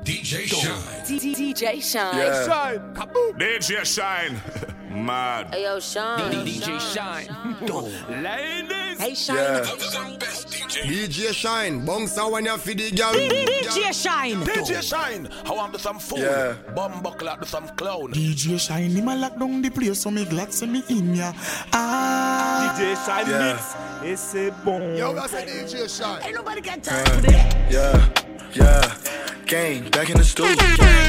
DJ Shine. DJ Shine. Yeah. Shine. DJ Shine. Mad. Hey, yo, Shine. DJ Shine. Ladies. Hey, Shine. Yeah. DJ Shine. Bounce out when you feed the girl. DJ Shine. DJ Shine. How I'm to some fool. Yeah. Bum buckle out to some clown. DJ Shine, him a lock down the place, so me glad see me in ya. Ah. DJ Shine Yeah. mix. It's a bomb. Yo, that's a DJ Shine. Ain't nobody got time for this. Yeah, yeah. Gang, back in the stool. Gang,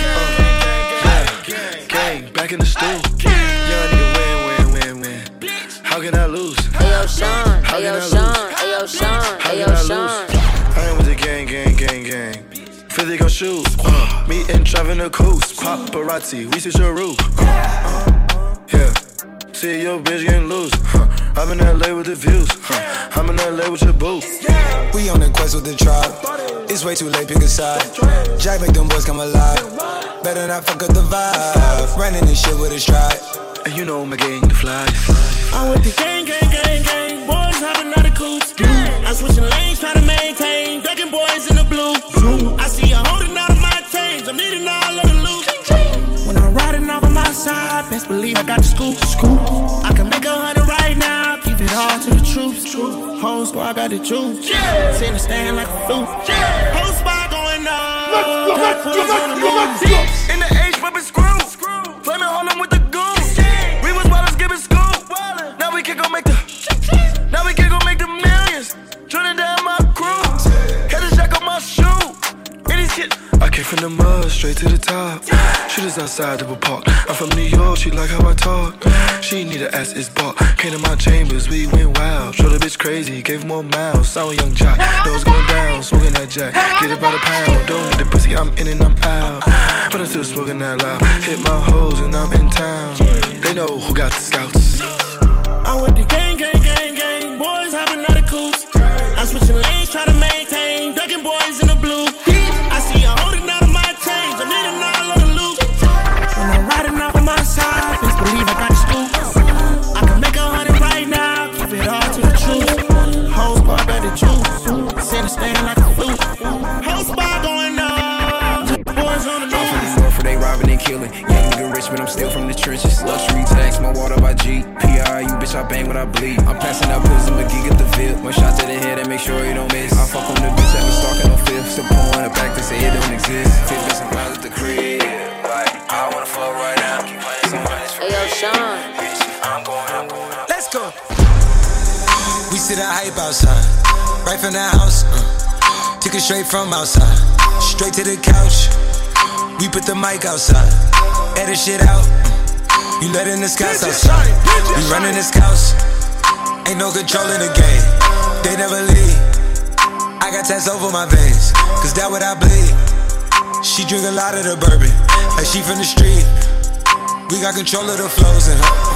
back in the stool. Young nigga win. How can I lose? Hey, yo, Shine. How Hey, can yo, I Shine. lose? Hey, yo, Shine. How Hey, can yo, I Shine. lose? I ain't with the gang. 50 gon' shoot. Me and Trav the coast. Paparazzi, we see your roof. Yeah. See your bitch getting loose. I'm in LA with the views. I'm in LA with your boo. We on the quest with the tribe. It's way too late, pick a side. Jack make them boys come alive. Better not fuck up the vibe. Running this shit with a stride. And you know my gang, the fly. I'm with the gang. Boys hopping out of coops. I'm switching lanes, trying to maintain. Ducking boys in the blue. I see you holding out of my chains. I'm needing all of the loot. When I'm riding off on my side, best believe I got the scoop. I can make 100 right now. Keep it all to the troops. Whole squad got the juice. Sit in the stand like a flute. Whole spot going on. Let's go. In the H, whipping screw. Flaming Harlem with the goose. We was ballers giving scoop. Now we can go make the millions. Trinidad my crew. Had to jack on my shoe. Any shit. I came from the mud, straight to the top. Shooters outside the park. I'm from New York, she like how I talk. She need a ass is bought. Came to my chambers, we went wild. Showed the bitch crazy, gave more miles. Sour young jock, nose going down, smoking that jack. Get it by the pound, don't need the pussy, I'm in and I'm out. But I'm still smoking that loud. Hit my hoes and I'm in town. They know who got the scouts. I'm with the gang. Boys hopping out of coops. I'm switching lanes, trying to maintain. Ducking boys in the blue. I see you holding out of my chains. I'm needing all of the loot. When I'm riding off on my side, best believe I got the scoop. I can make 100 right now. Keep it all to the truth. Whole squad got the juice. Sit and stand like a flute. Whole spot going on. Boys on the I'm from the north, for they robbing and killing. Young nigga rich, but I'm still from the trenches. Luxury tax, my water by G. PRU, bitch, I bang when I bleed. I'm passing out pills, I'm a geek at the field. One shot to the head and make sure you don't miss. I fuck on the bitch that was stalking on fifth. Still pulling it back, they say it don't exist. 50 some pounds at the crib. Like, I wanna fuck right now. Keep playing some money for Hey, yo, Shine. bitch, I'm going. Let's go. We sit at hype outside, right from the house. Took it straight from outside, straight to the couch. We put the mic outside, edit shit out. You letting the scouts outside. We running the scouts. Ain't no control in the game. They never leave. I got tats over my veins, cause that what I bleed. She drink a lot of the bourbon, like she from the street. We got control of the flows in her.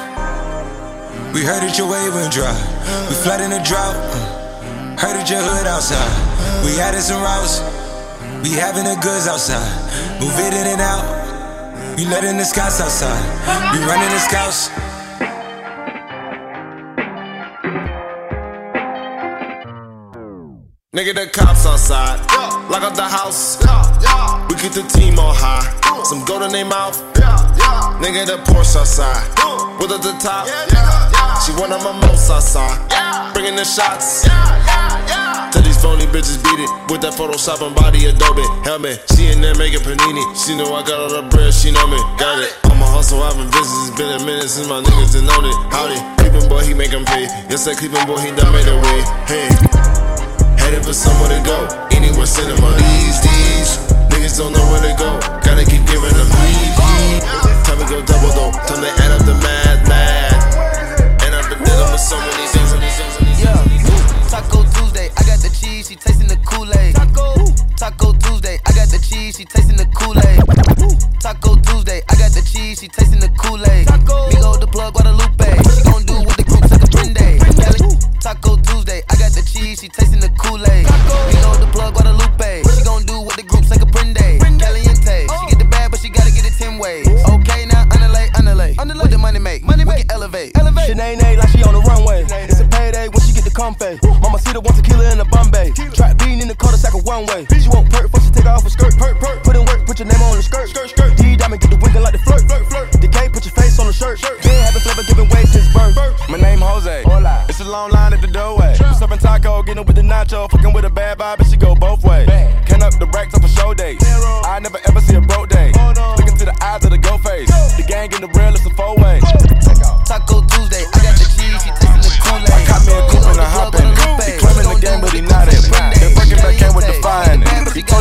We heard that your wave went dry. We flooding the drought. Heard that your hood outside. We added some routes. We having the goods outside. Move it in and out. We letting the scouts outside. We running the scouts. Nigga, the cops outside. Lock up the house. We keep the team on high. Some gold in their mouth. Nigga, the Porsche outside. With at the top. She one of my most outside. Bringing the shots. Tell these phony bitches beat it. With that Photoshop and body Adobe. Helmet. She in there making panini. She know I got all the bread. She know me. Got it. I'm a hustle. I've been busy. It's been a minute since my niggas done known it. Howdy. Creepin' boy, he make 'em pay. Yes, that creepin' boy, he done made a way. Hey. Headed for somewhere to go. Anywhere cinema. These niggas don't know where to go. Gotta keep giving them heat. Time to go double though. Time to add up the mad. And I've been dealing with so many things. Taco Tuesday, I got the cheese, she tasting the Kool-Aid. Taco Tuesday, I got the cheese, she tasting the Kool-Aid. Taco Tuesday, I got the cheese, she tasting the Kool-Aid. Migo the plug, Guadalupe, she gon' do what the groups like a Prende. Taco Tuesday, I got the cheese, she tasting the Kool-Aid. Migo the plug, Guadalupe, she gon' do what the groups like a Prende. Caliente, she get the bag, but she gotta get it 10 ways. Okay, now underlay. What the money make? We can elevate. Shanae like she on the runway. It's a payday when she get the comfy. Mama see the one tequila in the Bombay. Trap bean in the cul-de-sac of one way. She won't perk, first she take her off her skirt. Put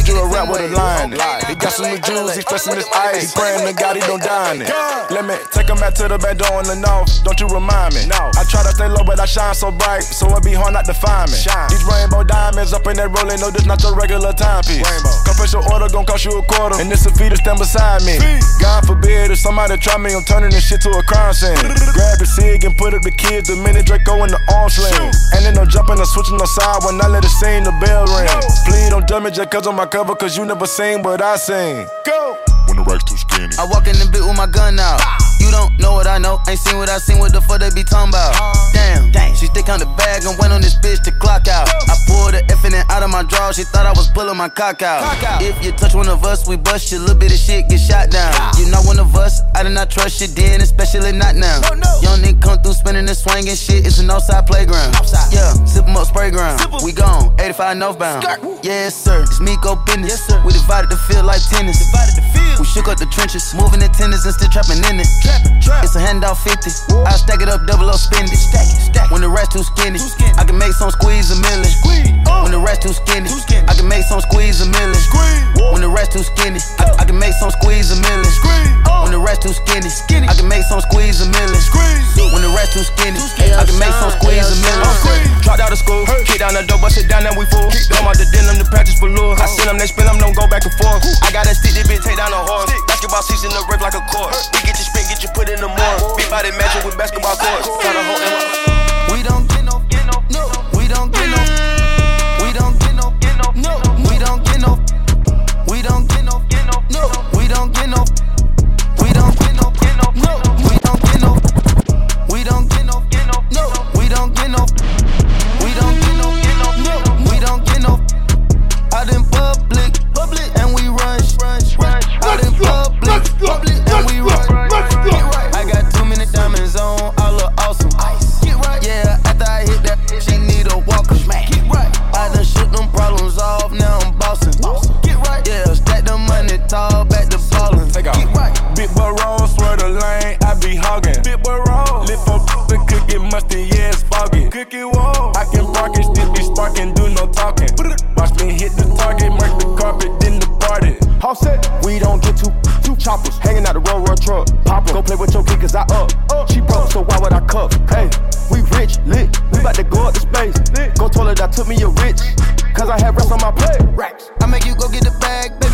you a rap with a line. He got some new jewels, he stressing his ice. He praying to God he don't die in it. Let me take him back to the back door in the north. Don't you remind me? No. I try to stay low, but I shine so bright, so it be hard not to find me. These rainbow diamonds up in that rolling, no, this not your regular timepiece. Confession order gon' cost you a quarter, and this a fee to stand beside me. God forbid if somebody try me, I'm turning this shit to a crime scene. Grab the cig and put up the kids, the minute Draco in the arm sling. And then no jumping or switching no side when I let it sing, the bell ring. Please don't judge me just cause on my cover, cause you never seen what I sing. Go! When the rack's too skinny. I walk in the bit with my gun out. You don't know what I know, ain't seen what I seen, what the fuck they be talking about. Damn, she stick on the bag and went on this bitch to clock out. I pulled the F in it out of my drawer, she thought I was pulling my cock out. If you touch one of us, we bust you, little bit of shit get shot down. You not one of us, I did not trust you then, especially not now. Young nigga come through spinning and swinging shit, it's an outside playground. Yeah, sip 'em up, spray ground. We gone, 85 northbound. Yes sir, it's me go business. We divided the field like tennis. We shook up the trenches, moving the tenders and still trapping in it. It's a handout 50. I stack it up, double up, spend it. When the rest too skinny, I can make some squeeze a million. When the rest too skinny, I can make some squeeze a million. When the rest too skinny, I can make some squeeze a million. When the rest too skinny, I can make some squeeze a million. When the rest too skinny, I can make some squeeze a million. Dropped out of school, kick down the door, bust it down and we full. Come out the denim to practice for lure. I send them, they spin them, don't go back and forth. I got that stick, this bitch take down a horse. Basketball season, the rip like a court. We get you spin, get you put in the morning. Big body matching with basketball courts. Try to hold him. We don't get no, no. We don't get no, we don't get no, no. We don't get no, we don't get no, no. We don't get no, we don't get no, no. We don't get no, we don't get no, no. We don't get no, we don't get no, no. We don't get no. Out in public, and we rush. Out in public, and we rush. I got too many diamonds on, I look awesome. Yeah, after I hit that, she need a walker. I done shoot them problems off, now I'm bossing. Yeah, stack the money tall, back to ballin'. Take off. Big boy roll, swear the lane, I be hogging. Big boy roll, lift up the cookie musty, yeah, it's foggy. Cookie wall, I can park it, still be sparking, do no talking. Watch me hit the target, mark the carpet, then the party. Offset, we don't get two choppers hanging out the road truck. Papa, go play with your kid cause I up. She broke, so why would I cuff? Hey, we rich, lit, we bout to go up to space. Go toilet, I took me a rich, cause I had rest on my plate. I make you go get the bag, baby.